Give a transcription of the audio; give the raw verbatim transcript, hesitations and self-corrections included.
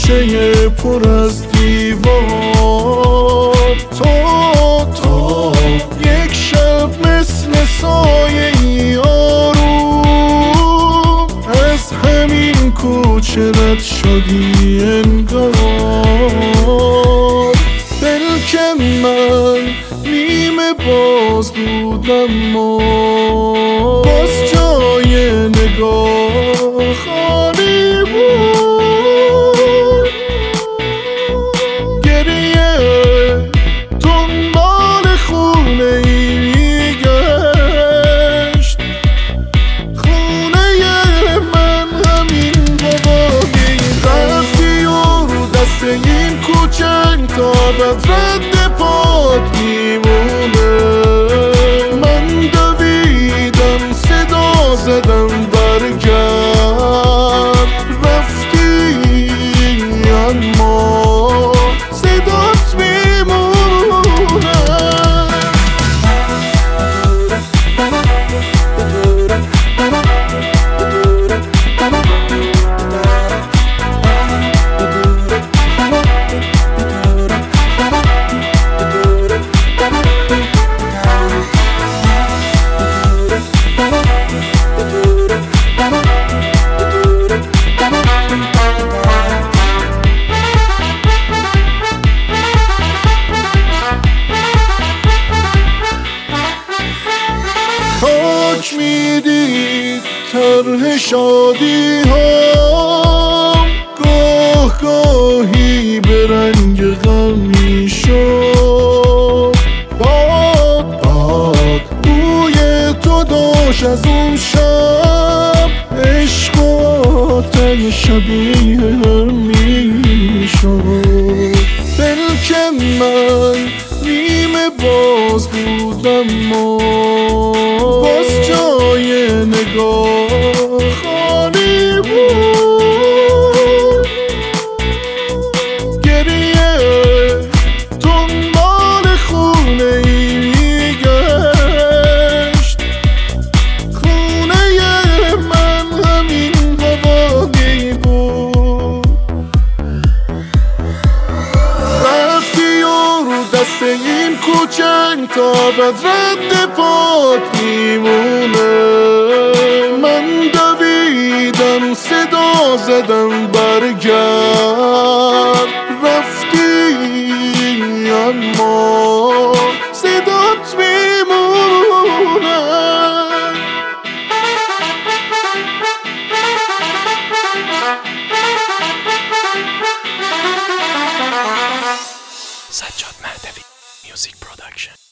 کوچه پر از دیوار. تو تو یک شب مثل سایه ای آروم از همین کوچه رد شدی انگار. بلکه من نیمه باز بودم و باز جای نگاه خالی بود. گریه دنبال خونه ای میگشت. خونه من همین هوایی رفتی و رو دست این کوچنگ تا بد رد پات میمونه. من دویدم صدا زدم برگرد. رفتی اما صدات میمونه. خاک میدید طرح شادی ها گاه گاهی به رنگ غمی شد. باد باد بوی تو داشت از اون شب. عشق و آتش شبیه هم میشد. بلکه من نیمه باز بودم و باز جای نگاه خالی بود. گریه دنبال خونه ای میگشت. خونه من همین هوایی بود. رفتی و رو دست این کوچنگ تا بد رد پات میمونه. من دویدم صدا زدم برگرد. رفتی اما صدات میمونه. سجاد مهدوی میوزیک پروداکشن.